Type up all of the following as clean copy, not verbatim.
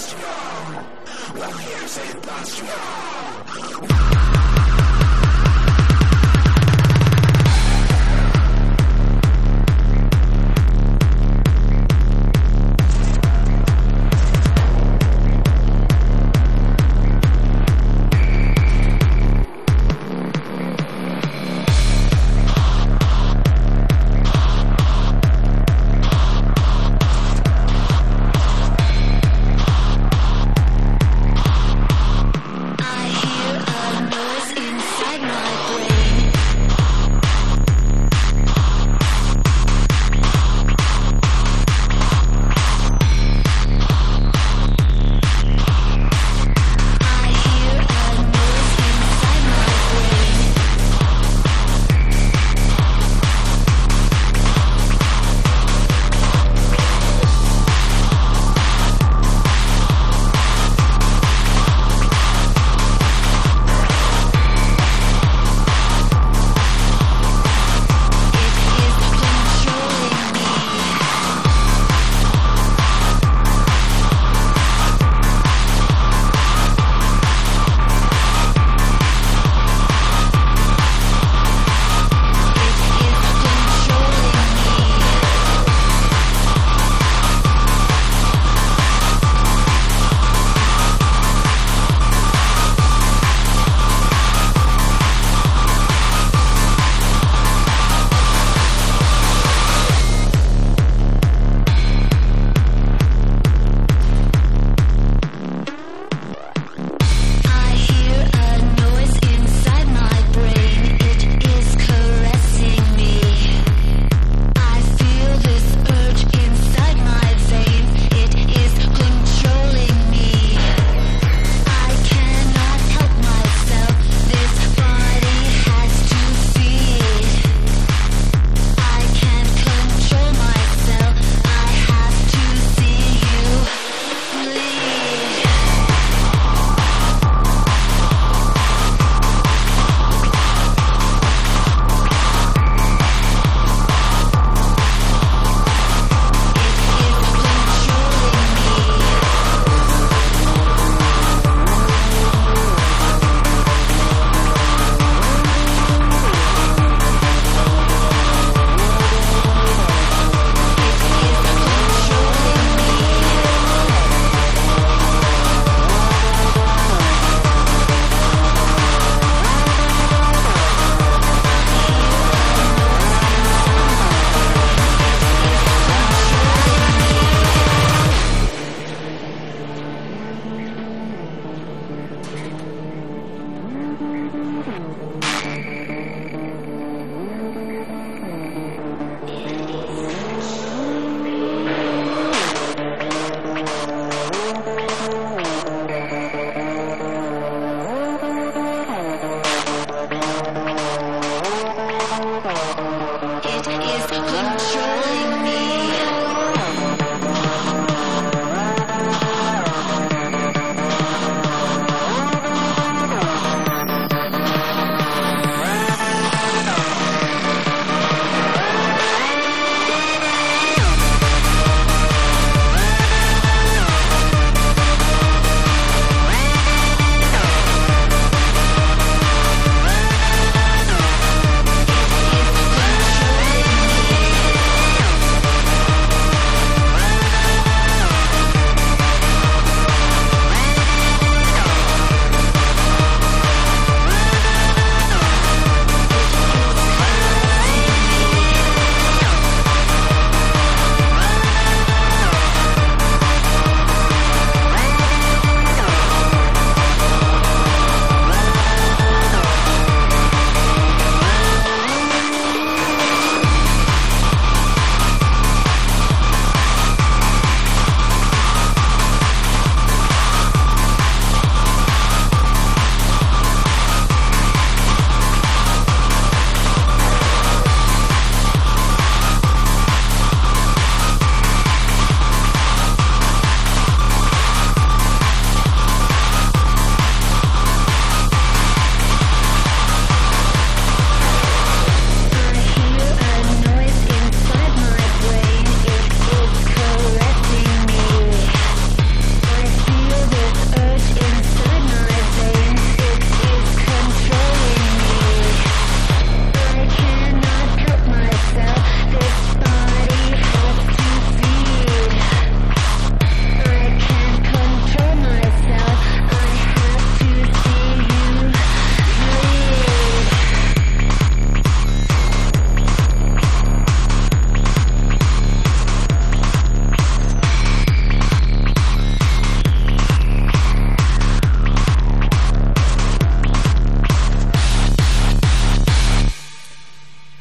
I hear a noise.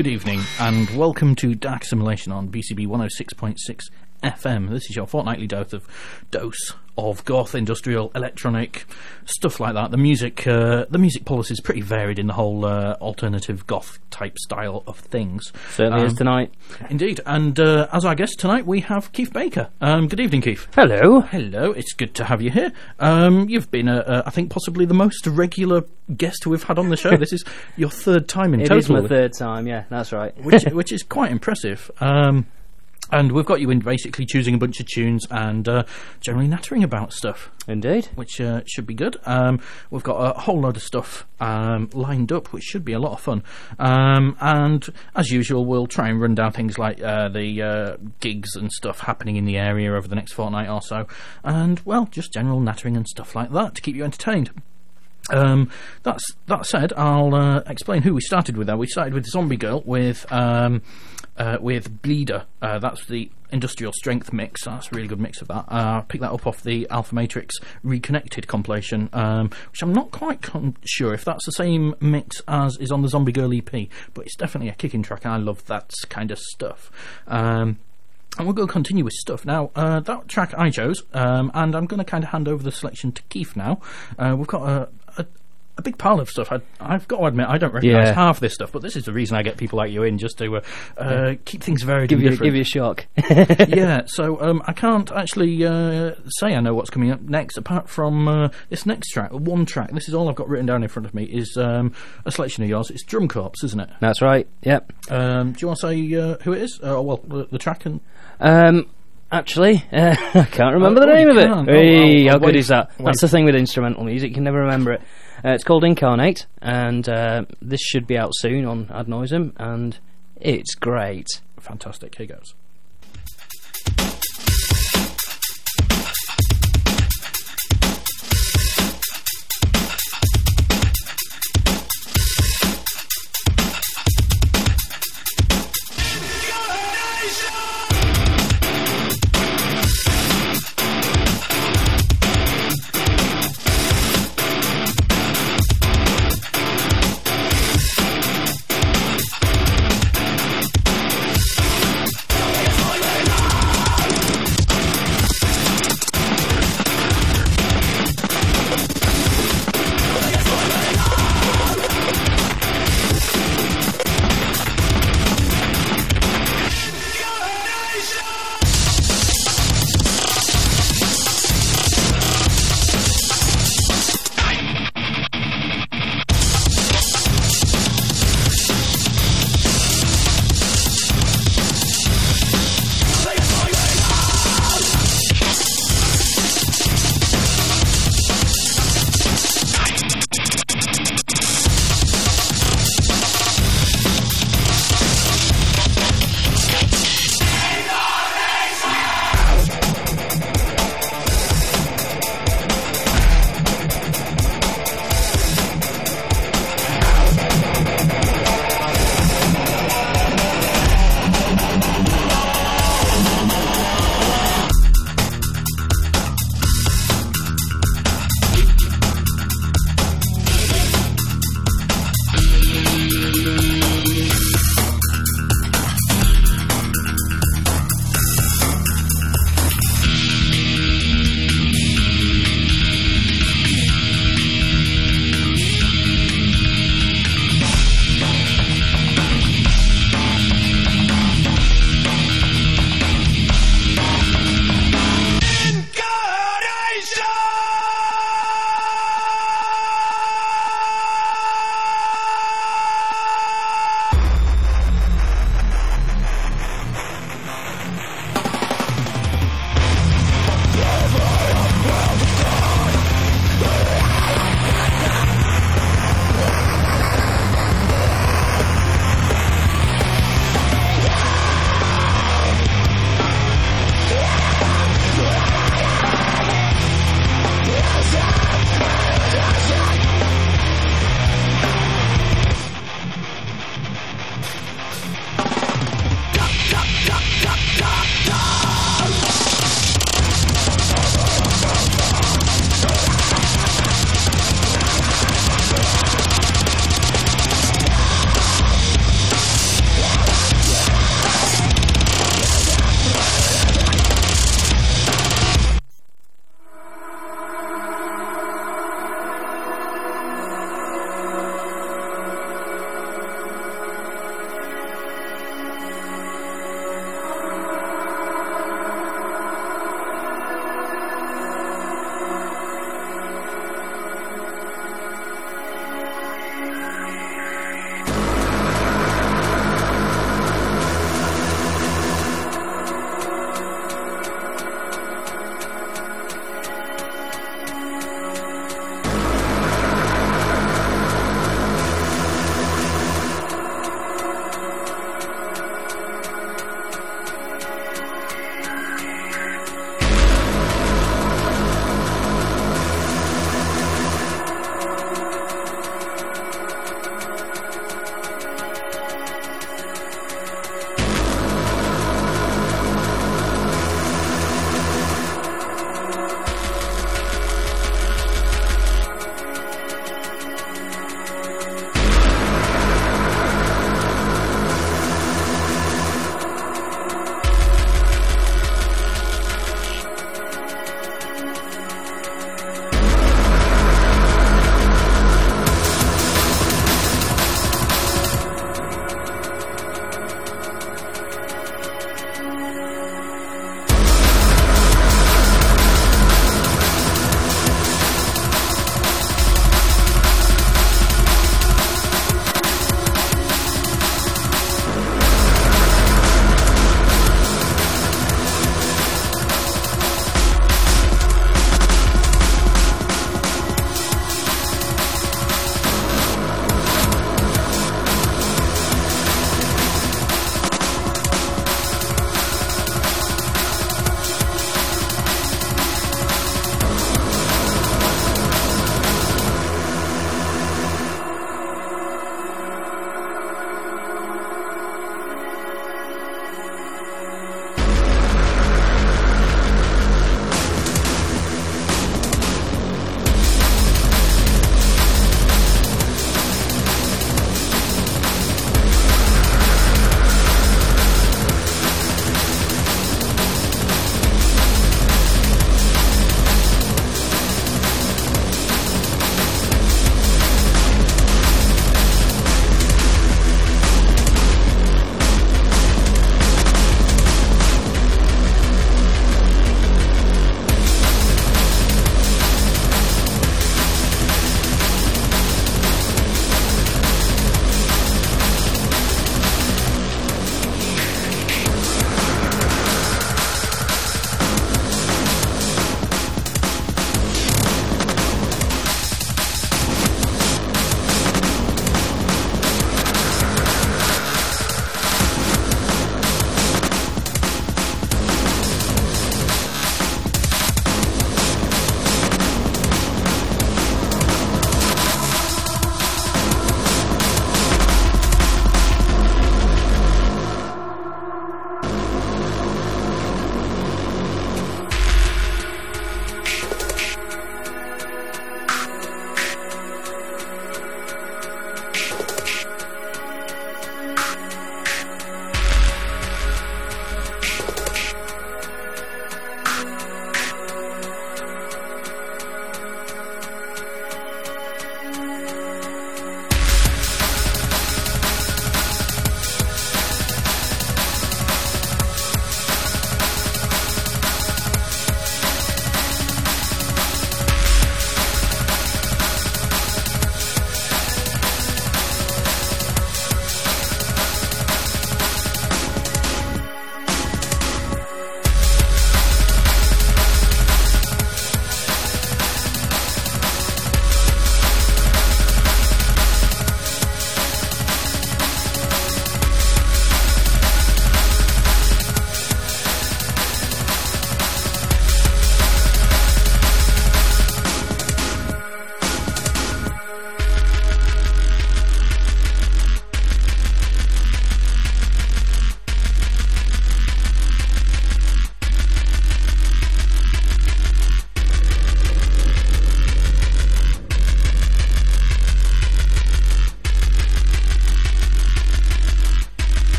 good evening, and welcome to Dark Simulation on BCB 106.6 FM. This is your fortnightly dose of goth, industrial, electronic, stuff like that. The music policy is pretty varied in the whole alternative goth type style of things. Certainly is tonight. Indeed, and as our guest tonight we have Keith Baker. Good evening, Keith. Hello. Hello, it's good to have you here. You've been, I think, possibly the most regular guest we've had on the show. This is your third time in total. It is my third time, yeah, that's right. which is quite impressive. And we've got you in basically choosing a bunch of tunes and generally nattering about stuff. Indeed. Which should be good. We've got a whole load of stuff lined up, which should be a lot of fun. And as usual, we'll try and run down things like the gigs and stuff happening in the area over the next fortnight or so. And, well, just general nattering and stuff like that to keep you entertained. That said, I'll explain who we started with there. We started with Zombie Girl with Bleeder. That's the industrial strength mix. That's a really good mix of that. I picked that up off the Alpha Matrix Reconnected compilation, which I'm not quite sure if that's the same mix as is on the Zombie Girl EP, but it's definitely a kicking track, and I love that kind of stuff. And we're going to continue with stuff. Now, that track I chose, and I'm going to kind of hand over the selection to Keith now. We've got a big pile of stuff. I've got to admit, I don't recognise half this stuff, but this is the reason I get people like you in, just to keep things varied and different. Give you a shock. Yeah, so I can't actually say I know what's coming up next, apart from this next track, one track. This is all I've got written down in front of me, is a selection of yours. It's Drum Corps, isn't it? That's right, yep. Do you want to say who it is? The track and... Actually, I can't remember the name of it. Hey, how good is that? Wait. That's the thing with instrumental music, you can never remember it. It's called Incarnate, and this should be out soon on Ad Noisem, and it's great. Fantastic, here goes.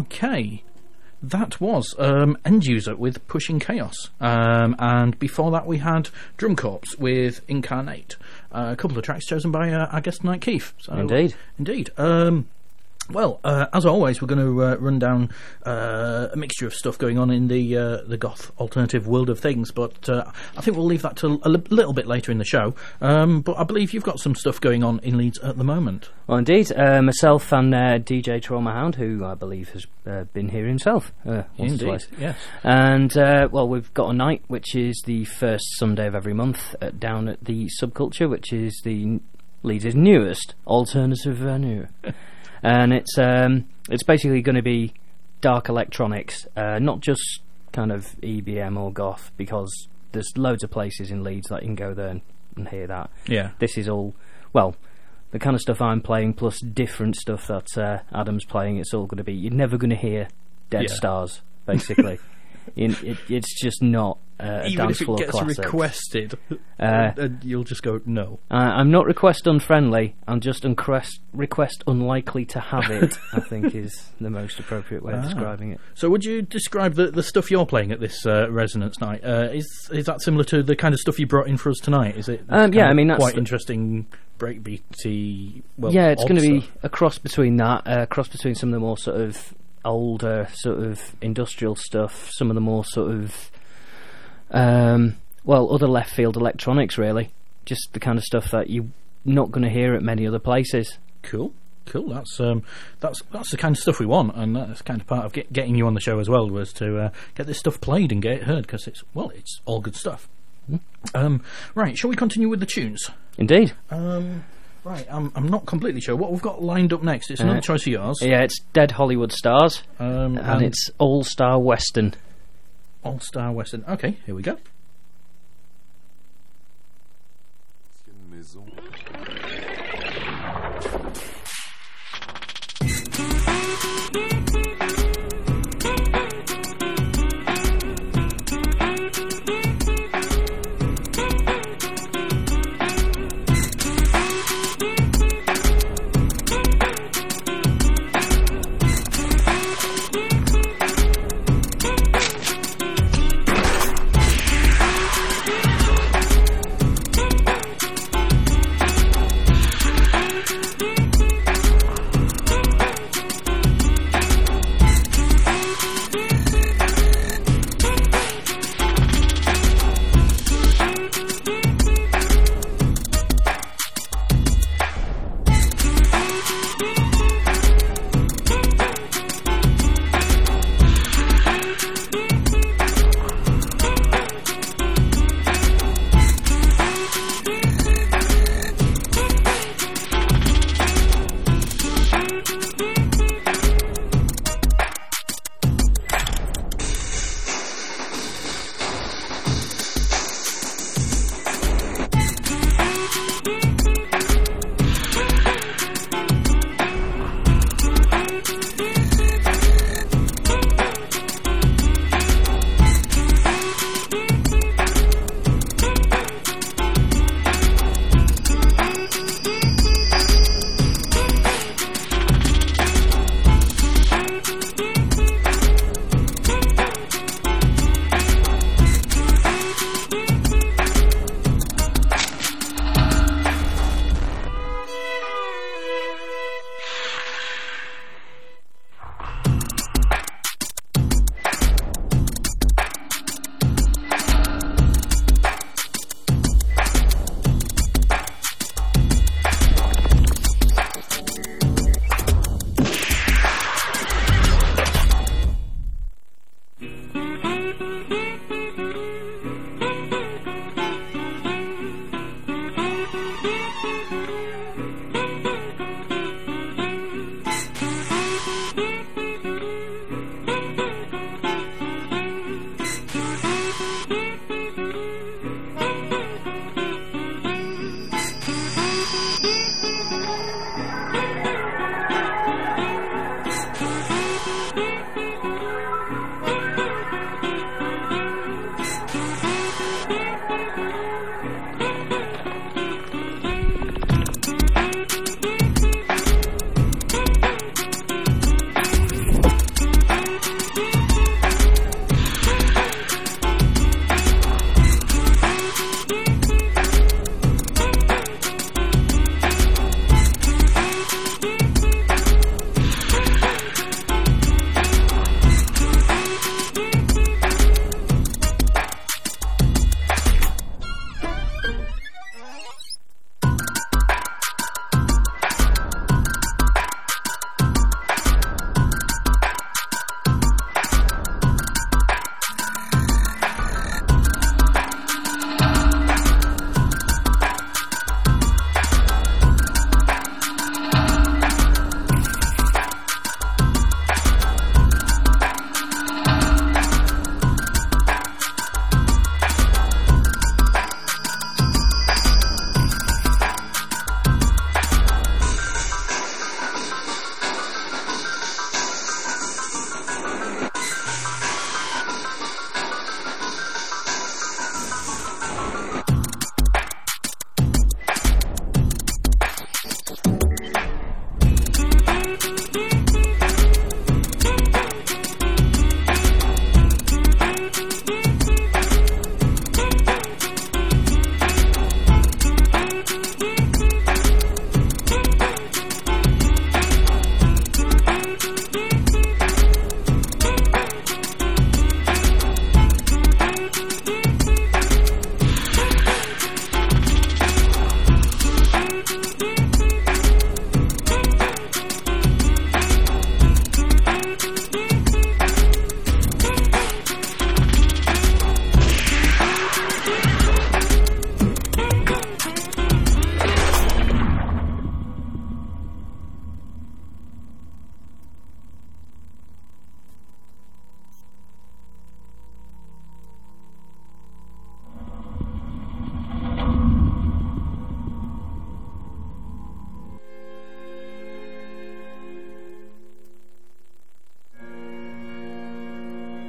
Okay. That was End User with Pushing Chaos. And before that we had Drum Corps with Incarnate. A couple of tracks chosen by our guest tonight, Keith. So, Indeed. Well, as always, we're going to run down a mixture of stuff going on in the goth alternative world of things, but I think we'll leave that to a little bit later in the show. But I believe you've got some stuff going on in Leeds at the moment. Well, indeed. Myself and DJ Trauma Hound, who I believe has been here himself. Indeed, yes. And, well, we've got a night, which is the first Sunday of every month, down at the Subculture, which is the Leeds' newest alternative venue. And it's basically going to be dark electronics, not just kind of EBM or goth, because there's loads of places in Leeds that you can go there and hear that. Yeah. This is all, well, the kind of stuff I'm playing plus different stuff that Adam's playing. It's all going to be, you're never going to hear Dead Stars, basically. It's just not a even dance if floor it gets classic. requested, you'll just go no. I'm not request unfriendly. I'm just request unlikely to have it. I think is the most appropriate way of describing it. So, would you describe the stuff you're playing at this Resonance night? Is that similar to the kind of stuff you brought in for us tonight? Is it? Yeah, I mean that's quite interesting breakbeaty. Well, yeah, it's going to be stuff. a cross between that, a cross between some of the more sort of older sort of industrial stuff, some of the more sort of other left field electronics, really. Just the kind of stuff that you're not going to hear at many other places. Cool. That's the kind of stuff we want, and that's kind of part of getting you on the show as well, was to get this stuff played and get it heard, because it's all good stuff. Right, shall we continue with the tunes? Indeed. Right, I'm not completely sure what we've got lined up next. It's another choice of yours. Yeah, it's Dead Hollywood Stars, and it's All Star Western. All Star Western. Okay, here we go.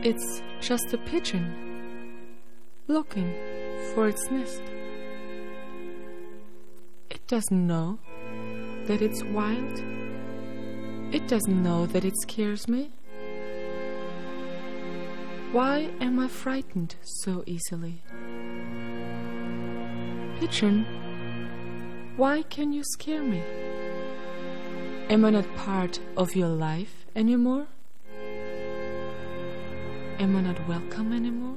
It's just a pigeon looking for its nest. It doesn't know that it's wild. It doesn't know that it scares me. Why am I frightened so easily? Pigeon, why can you scare me? Am I not part of your life anymore? Am I not welcome anymore?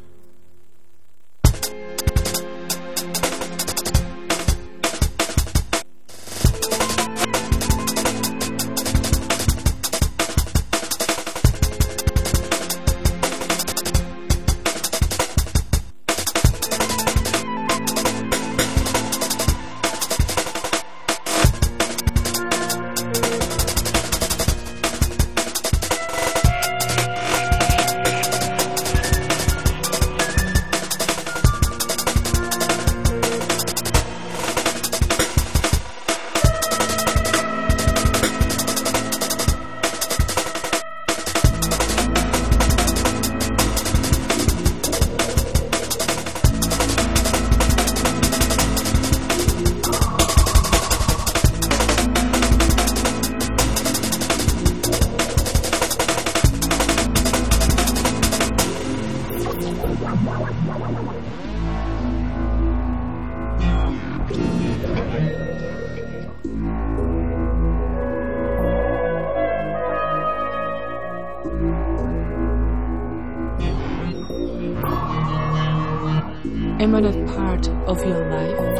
Am I not part of your life?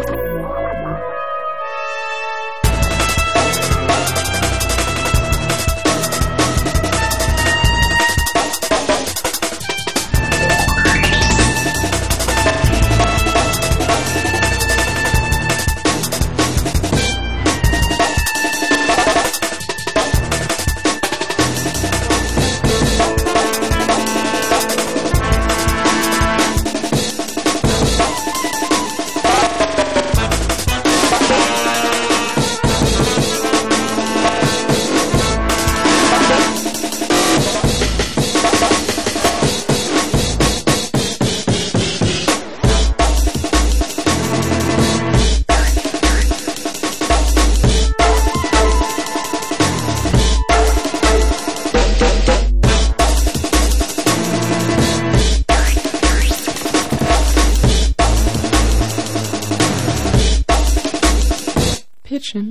Pigeon.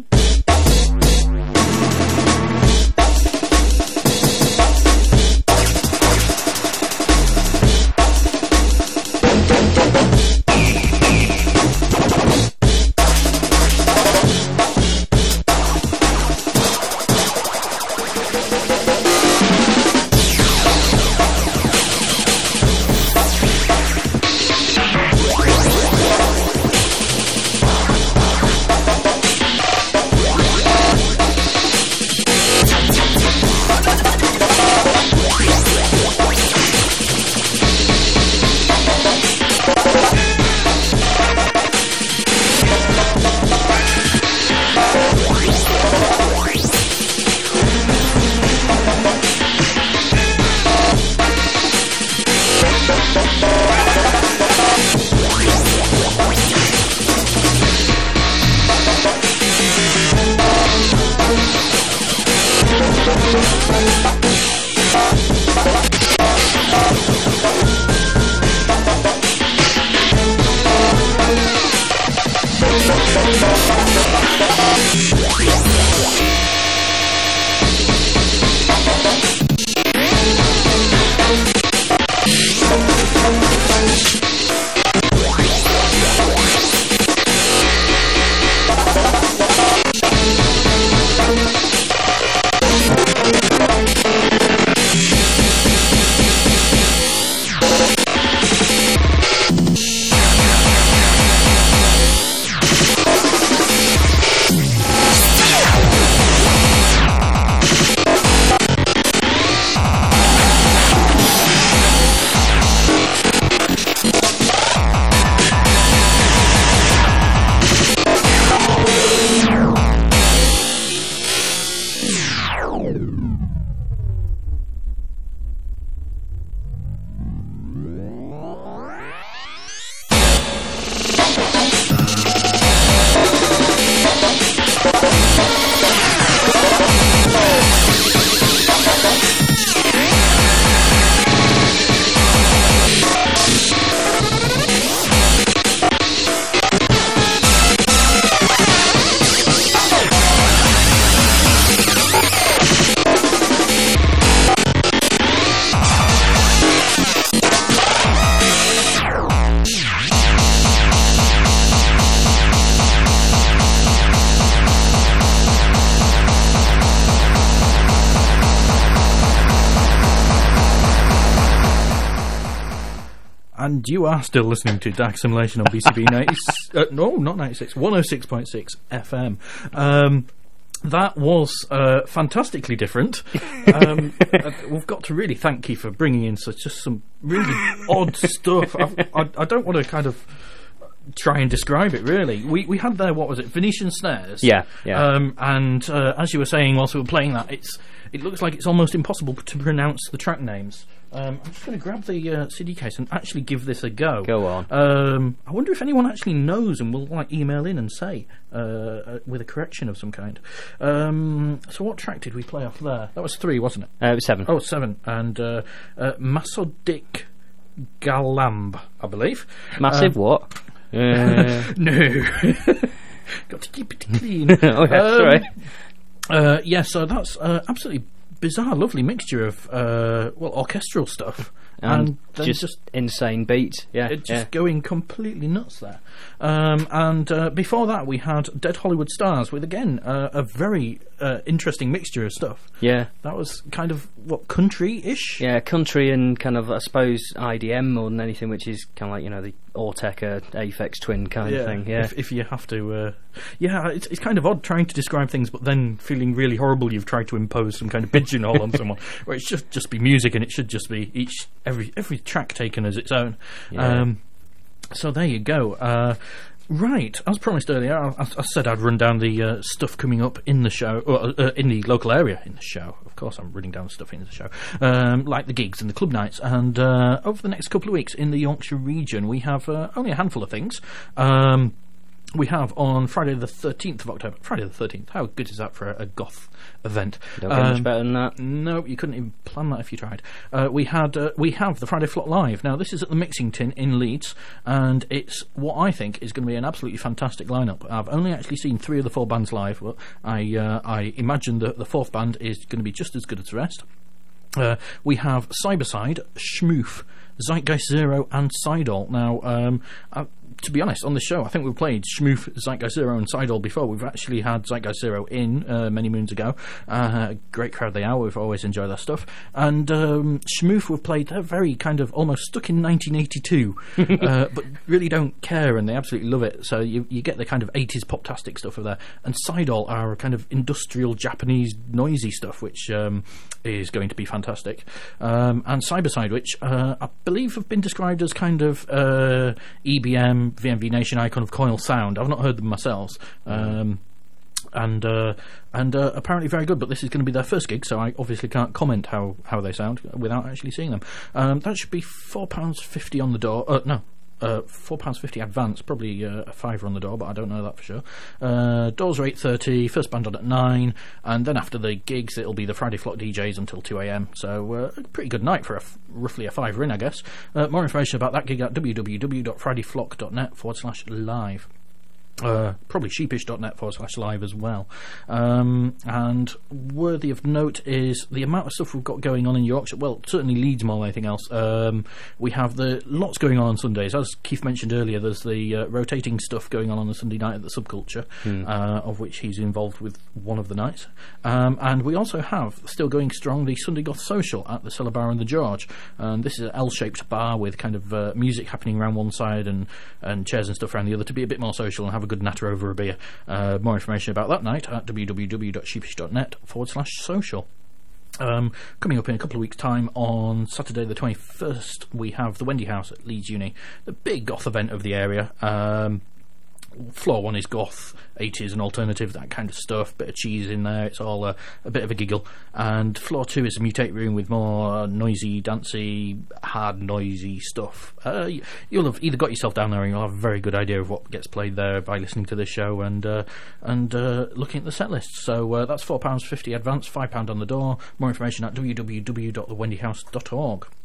And you are still listening to Dark Simulation on BCB 106.6 FM. That was fantastically different. We've got to really thank Keith for bringing in just some really odd stuff. I don't want to kind of try and describe it, really. We had there, what was it, Venetian snares? Yeah. And as you were saying whilst we were playing that, it looks like it's almost impossible to pronounce the track names. I'm just going to grab the CD case and actually give this a go. Go on. I wonder if anyone actually knows and will email in and say with a correction of some kind. So what track did we play off there? That was 3, wasn't it? It was 7. Oh, 7. And Masodik Galamb, I believe. Massive what? No. Got to keep it clean. Oh, that's right. So that's absolutely bizarre, lovely mixture of orchestral stuff and then just insane beats. Going completely nuts there. And before that, we had Dead Hollywood Stars with again a very interesting mixture of stuff. Yeah, that was kind of country-ish. Yeah, country and kind of I suppose IDM more than anything, which is kind of like the Autechre Aphex Twin kind of thing. Yeah, if you have to, it's kind of odd trying to describe things, but then feeling really horrible. You've tried to impose some kind of pigeonhole on someone, where it should just be music, and it should just be every track taken as its own. Yeah. So there you go. Right, as promised earlier, I said I'd run down the stuff coming up in the show, or in the local area in the show. Of course, I'm running down stuff in the show, like the gigs and the club nights. And over the next couple of weeks in the Yorkshire region, we have only a handful of things. We have on Friday the 13th of October. Friday the 13th. How good is that for a goth event? Don't get much better than that. No, you couldn't even plan that if you tried. We have the Friday Flock Live. Now, this is at the Mixing Tin in Leeds, and it's what I think is going to be an absolutely fantastic lineup. I've only actually seen 3 of the 4 bands live, but I imagine that the 4th band is going to be just as good as the rest. We have Cyberside, Schmoof, Zeitgeist Zero, and Sidol. Now, to be honest, on the show, I think we've played Schmoof, Zeitgeist Zero, and Sidol before. We've actually had Zeitgeist Zero in many moons ago. Great crowd they are. We've always enjoyed their stuff. And Schmoof, we've played. They're very kind of almost stuck in 1982, but really don't care, and they absolutely love it. So you get the kind of 80s pop-tastic stuff of there. And Sidol are kind of industrial Japanese noisy stuff, which is going to be fantastic. And Cyberside, which I believe have been described as kind of EBM, VMV Nation icon of coil sound. I've not heard them myself. And apparently very good, but this is going to be their first gig, so I obviously can't comment how they sound without actually seeing them. That should be £4.50 on the door. £4.50 advance, probably a £5 on the door, but I don't know that for sure. Doors are 8:30, first band on at 9, and then after the gigs it'll be the Friday Flock DJs until 2 a.m. So a pretty good night for roughly a £5 in, I guess. More information about that gig at www.fridayflock.net/live. Probably sheepish.net/live as well. And worthy of note is the amount of stuff we've got going on in Yorkshire. Well, certainly Leeds more than anything else. We have lots going on Sundays. As Keith mentioned earlier, there's the rotating stuff going on the Sunday night at the Subculture, of which he's involved with one of the nights. And we also have, still going strong, the Sunday Goth Social at the Cellar Bar and the George. This is an L-shaped bar with kind of music happening around one side and chairs and stuff around the other to be a bit more social and have a good natter over a beer. More information about that night at www.sheepish.net/social. Coming up in a couple of weeks' time, on Saturday the 21st, we have the Wendy House at Leeds Uni, the big goth event of the area. Floor 1 is goth, 80s and alternative, that kind of stuff, bit of cheese in there, it's all a bit of a giggle. And floor 2 is a mutate room with more noisy, dancey, hard, noisy stuff. You'll have either got yourself down there and you'll have a very good idea of what gets played there by listening to this show and looking at the set list. So that's £4.50 advance, £5 on the door. More information at www.thewendyhouse.org.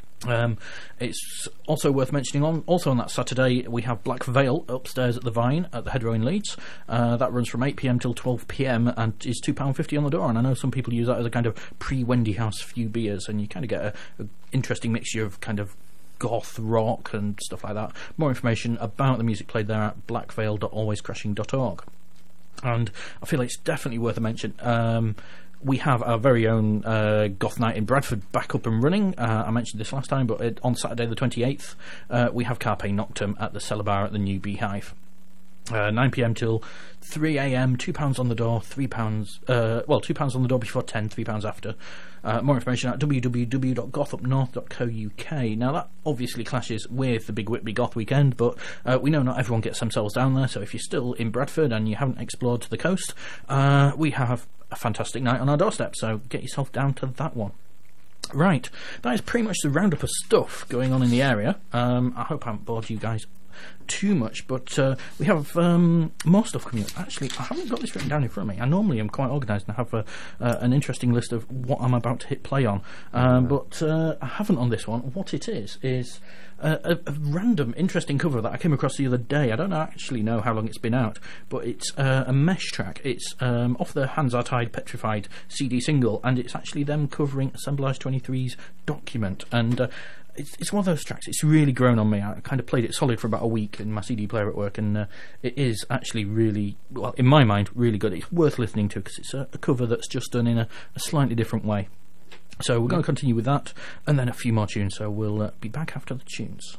It's also worth mentioning also on that Saturday we have Black Veil upstairs at the Vine at the Hedgerow in Leeds. That runs from 8pm till 12pm and is £2.50 on the door, and I know some people use that as a kind of pre-Wendy House few beers, and you kind of get an interesting mixture of kind of goth rock and stuff like that. More information about the music played there at blackveil.alwayscrashing.org. And I feel it's definitely worth a mention. We have our very own Goth Night in Bradford back up and running. I mentioned this last time, but on Saturday the 28th, we have Carpe Noctem at the Cellar Bar at the New Beehive. 9 p.m. till 3 a.m. £2 on the door, £3. Well, £2 on the door before 10, £3 after. More information at www.gothupnorth.co.uk. Now that obviously clashes with the big Whitby Goth weekend, but we know not everyone gets themselves down there. So if you're still in Bradford and you haven't explored the coast, we have a fantastic night on our doorstep. So get yourself down to that one. Right, that is pretty much the roundup of stuff going on in the area. I hope I haven't bored you guys too much, but we have more stuff coming up. Actually, I haven't got this written down in front of me. I normally am quite organised and have an interesting list of what I'm about to hit play on, but I haven't on this one. What it is a random interesting cover that I came across the other day. I don't actually know how long it's been out, but it's a Mesh track. It's off the Hands Are Tied Petrified CD single, and it's actually them covering Assemblage 23's Document. And it's one of those tracks. It's really grown on me. I kind of played it solid for about a week in my CD player at work, and it is actually really, well, in my mind, really good. It's worth listening to because it's a cover that's just done in a slightly different way. So we're going to continue with that, and then a few more tunes. So we'll be back after the tunes.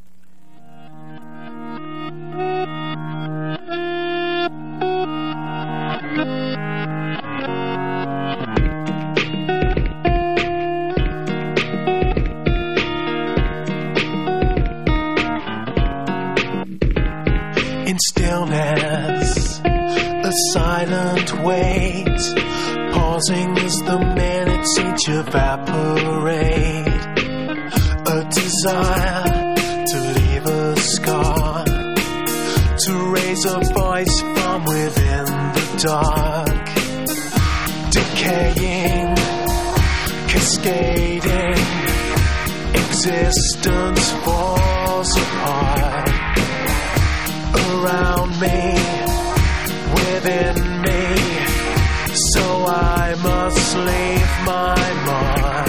In stillness, a silent wait, pausing as the minutes each evaporate. A desire to leave a scar, to raise a voice from within the dark. Decaying, cascading, existence falls apart. Around me, within me, so I must leave my mark.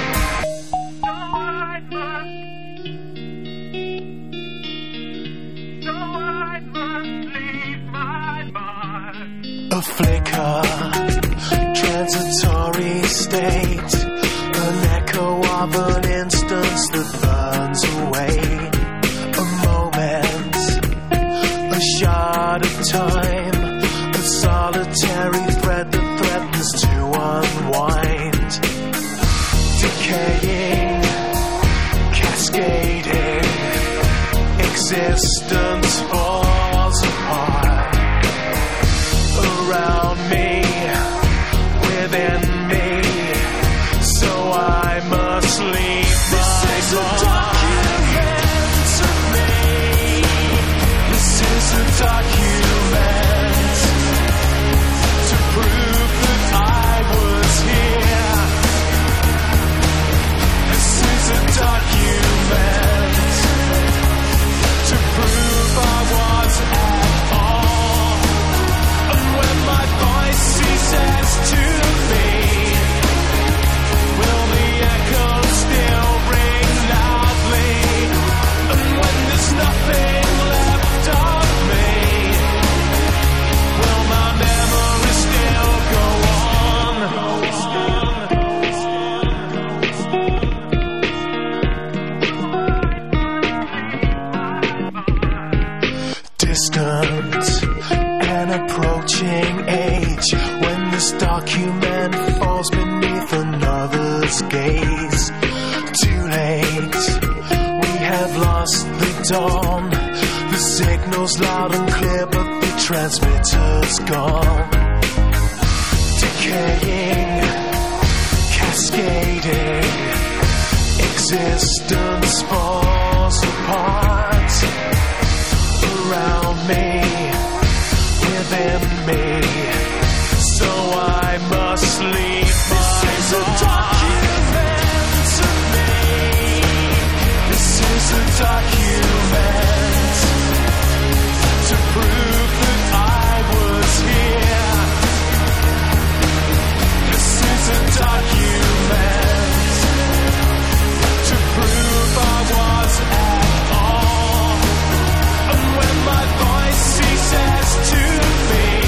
So I must leave my mark. A flicker, transitory state, an echo of an instance that burns away. A moment, a shard of time, a solitary thread that threatens to unwind. Decaying, cascading, existence falls apart. Around me, within me, so I must leave my document of me. This is a document to prove that I was here. This is a document to prove I was at all. And when my voice ceases to be, will the echo still ring loudly? And when there's nothing left of me, will my memory still go on? Distant, an approaching age, when this document falls beneath another's gaze. Too late, we have lost the dawn. The signal's loud and clear, but the transmitter's gone. Decaying, cascading, existence falls apart. Around me, within me, so I must leave my document of me. This is a document to prove that I was here. This is a document to prove I was at all. And when my voice ceases to be,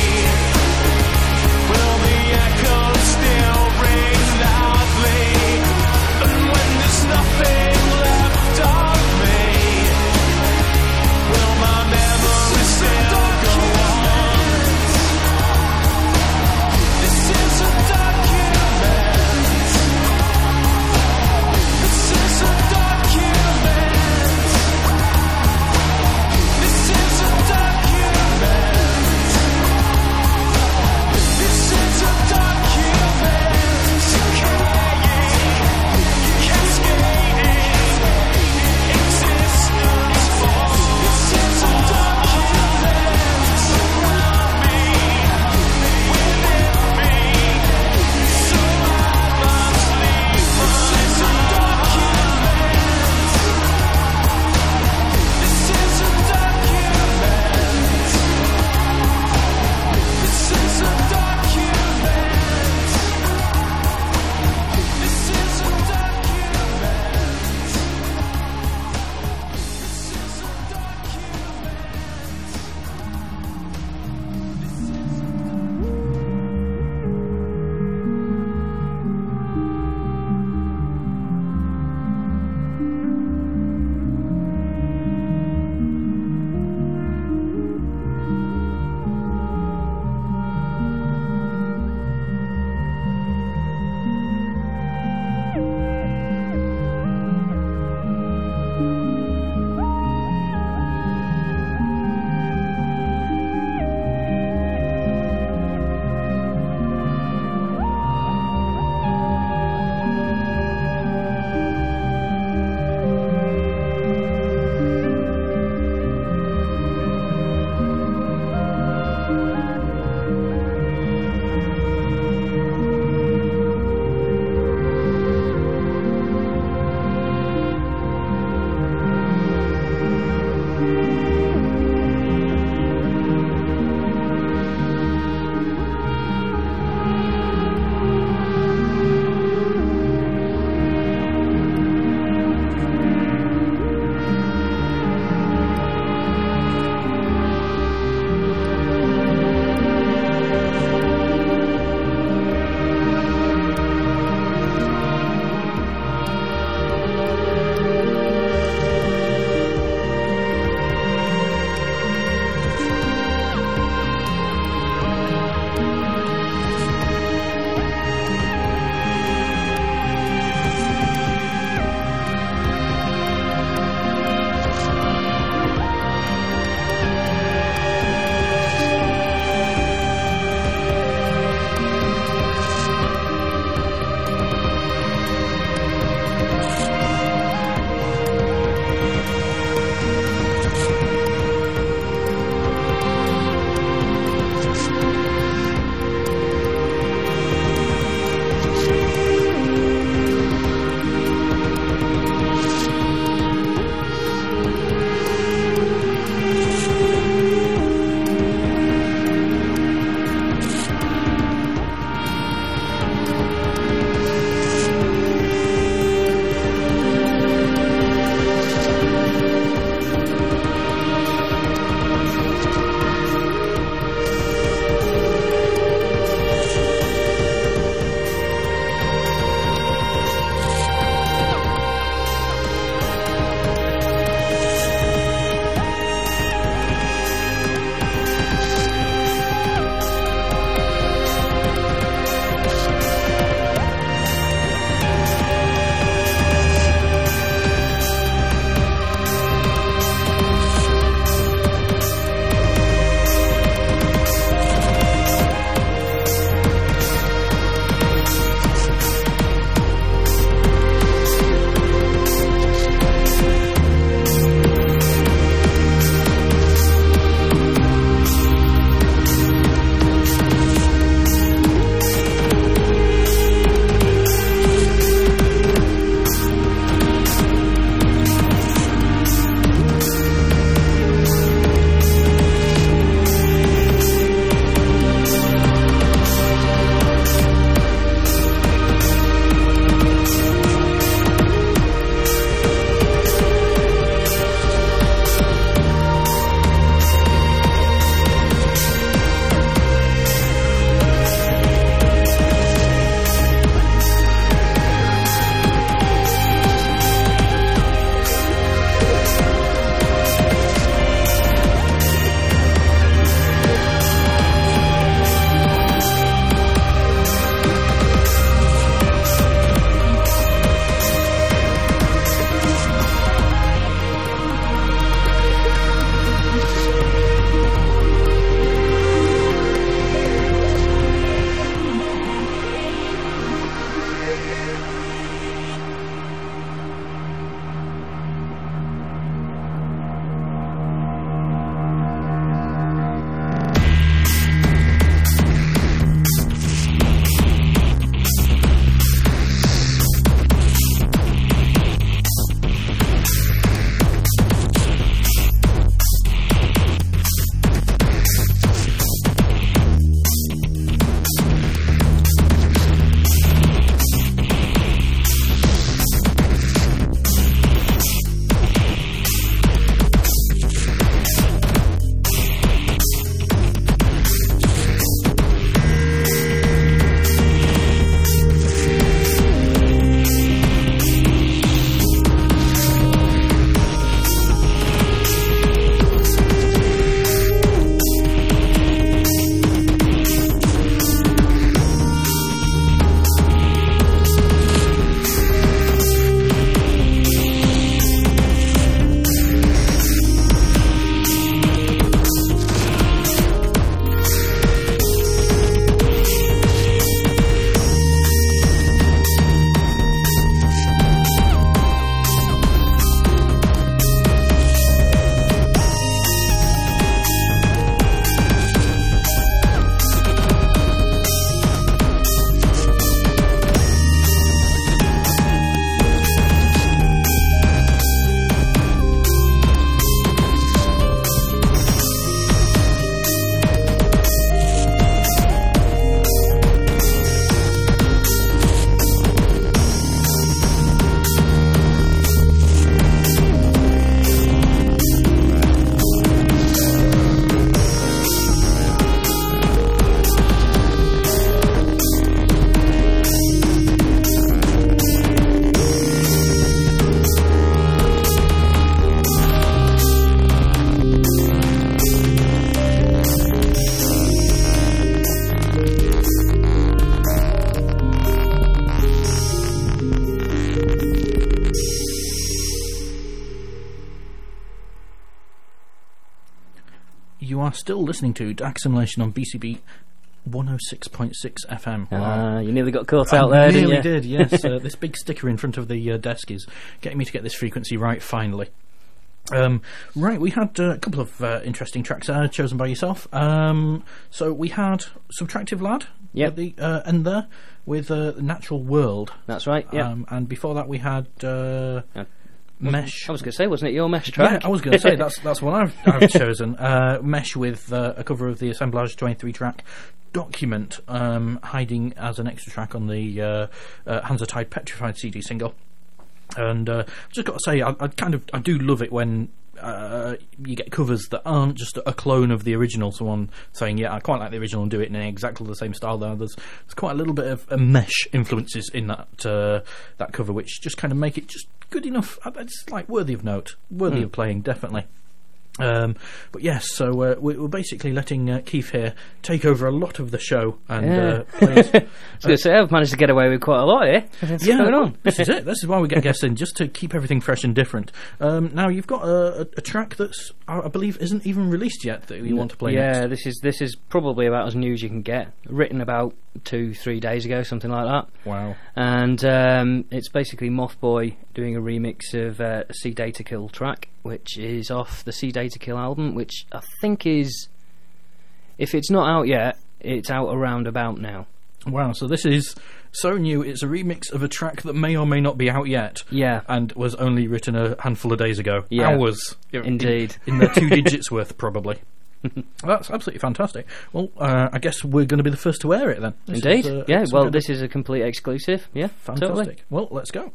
are still listening to Dark Simulation on BCB 106.6 FM. Wow. You nearly got caught out there, didn't you? I nearly did, yes. This big sticker in front of the desk is getting me to get this frequency right, finally. Right, we had a couple of interesting tracks chosen by yourself. So we had Subtractive Lad at the end there with Natural World. That's right, yeah. And before that we had Mesh. I was going to say, wasn't it your Mesh track? Yeah, I was going to say, that's what I've chosen. Mesh with a cover of the Assemblage 23 track Document, hiding as an extra track on the Hands Are Tied Petrified CD single. And I've just got to say, I do love it when you get covers that aren't just a clone of the original. Someone saying, yeah, I quite like the original and do it in exactly the same style. There's quite a little bit of Mesh influences in that cover, which just kind of make it just good enough. It's like worthy of note, worthy of playing, definitely. But yes, so we're basically letting Keith here take over a lot of the show and play us. I was going to say, I've managed to get away with quite a lot here. What's going on? This is it. This is why we get guests in, just to keep everything fresh and different. Now you've got a track that's, I believe, isn't even released yet that you want to play next. Yeah, this is probably about as new as you can get. Written about 2-3 days ago, something like that. Wow. And it's basically Mothboy doing a remix of a See Data Kill track, which is off the See Data Kill album, which I think is, if it's not out yet, it's out around about now. Wow, so this is so new, it's a remix of a track that may or may not be out yet. Yeah. And was only written a handful of days ago. Yeah. Hours. Indeed. In the 2 digits worth, probably. That's absolutely fantastic. Well, I guess we're going to be the first to air it then. Indeed. This is a complete exclusive. Yeah, fantastic. Totally. Well, let's go.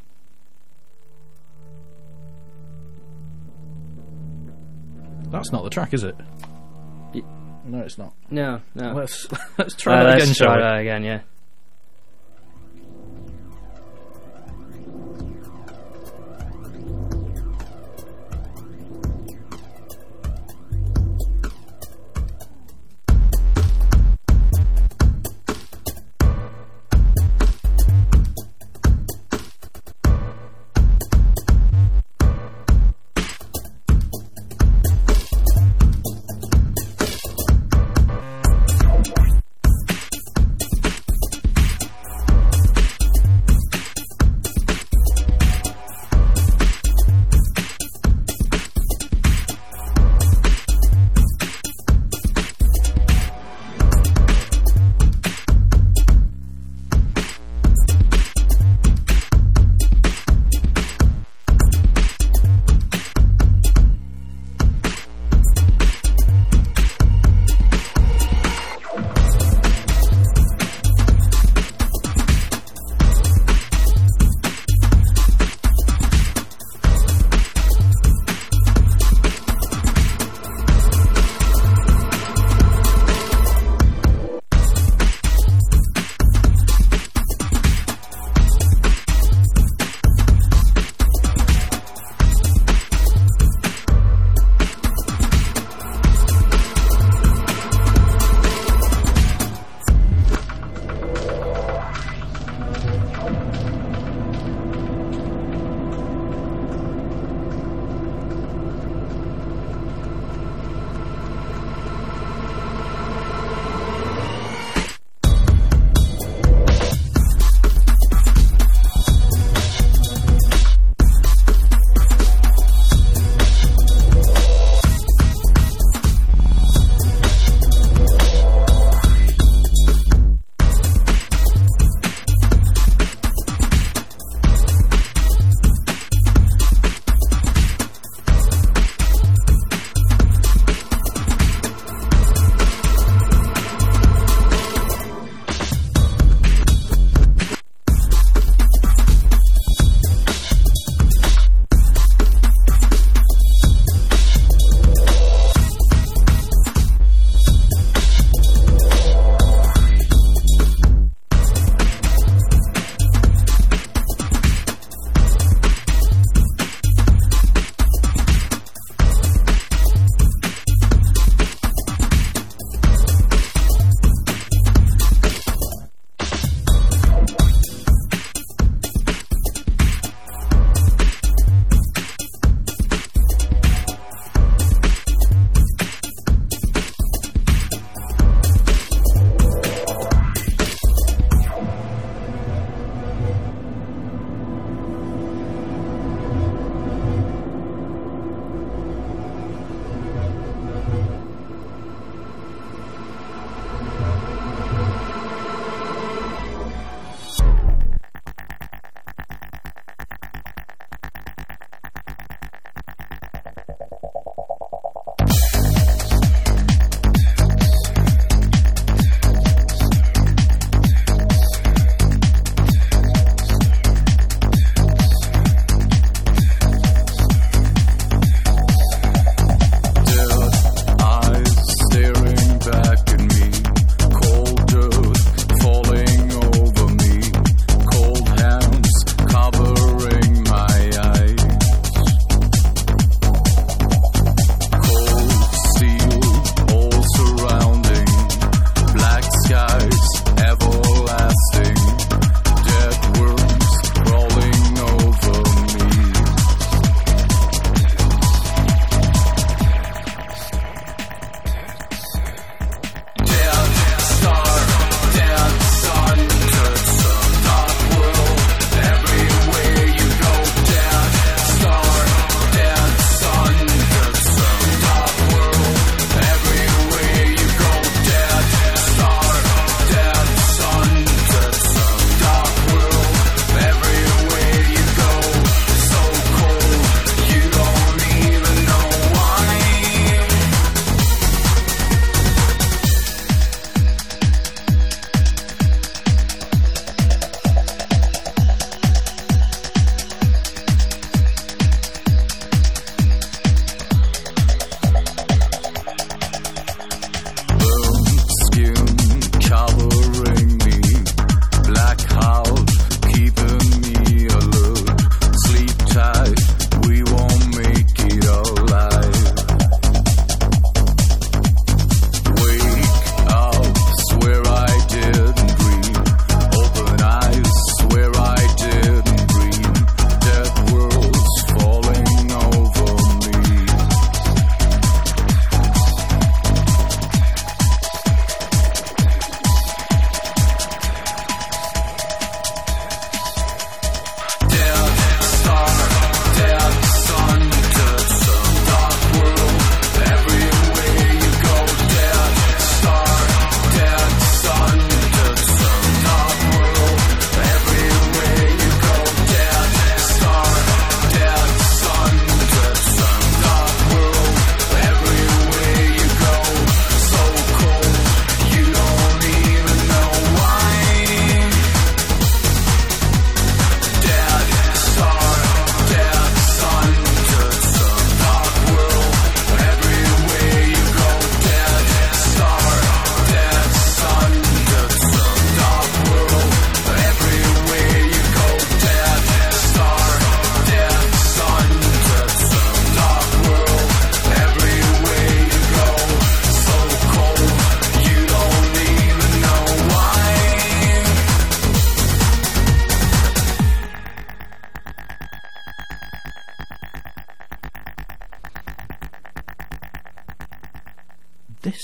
That's not the track, is it? No, it's not. No. Let's try that again, shall we? Try that again, yeah.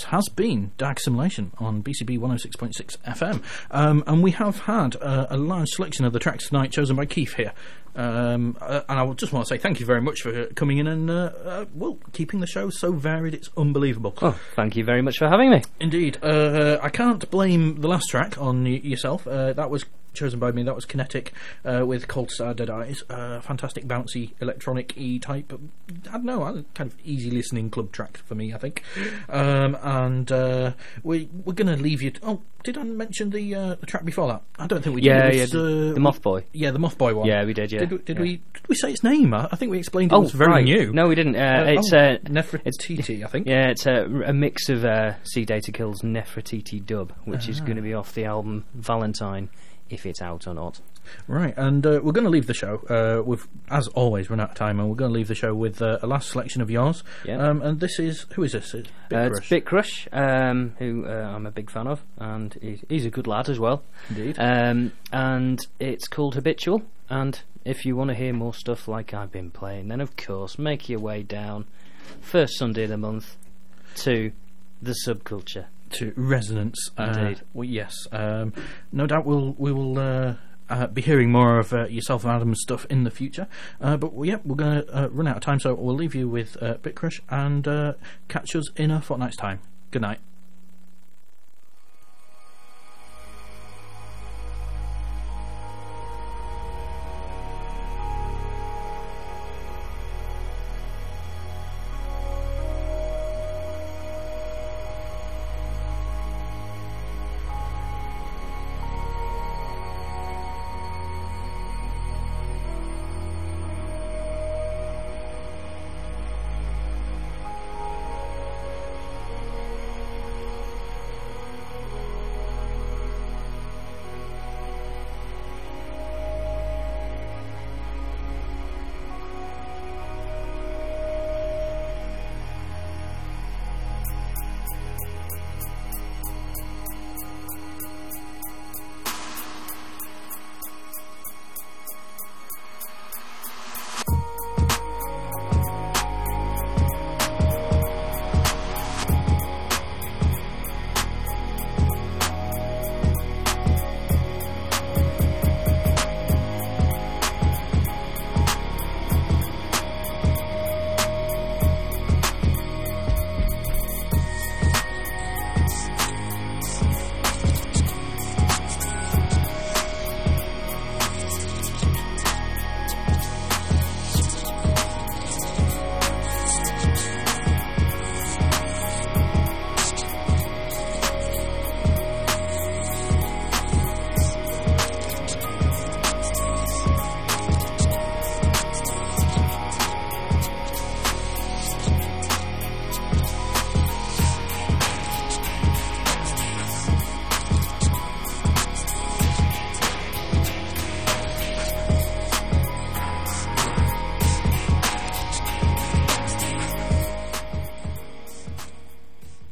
has been Dark Simulation on BCB 106.6 FM. And we have had a large selection of the tracks tonight chosen by Keith here. And I just want to say thank you very much for coming in and, keeping the show so varied, it's unbelievable. Oh, thank you very much for having me. Indeed. I can't blame the last track on yourself. That was chosen by me. That was Kinetic with Cold Star Dead Eyes. Fantastic bouncy electronic-y type. I don't know, kind of easy listening club track for me, I think. And we're going to leave you... did I mention the track before that? I don't think we did. Yeah, the Moth Boy. Yeah, the Moth Boy one. Yeah, we did, yeah. Did we say its name? I think we explained it was very right. new. No, we didn't. It's Nefertiti, I think. Yeah, it's a mix of C Data Kill's Nefertiti dub, which is going to be off the album Valentine, if it's out or not. Right, and we're going to leave the show. We've, as always, run out of time, and we're going to leave the show with a last selection of yours. Yep. And this is... Who is this? It's It's Bit Crush, who I'm a big fan of, and he's a good lad as well. Indeed. And it's called Habitual, and if you want to hear more stuff like I've been playing, then of course make your way down first Sunday of the month to the Subculture. To Resonance. Indeed. Well, yes. No doubt we will be hearing more of yourself and Adam's stuff in the future. But we're going to run out of time, so we'll leave you with Bit Crush and catch us in a fortnight's time. Good night.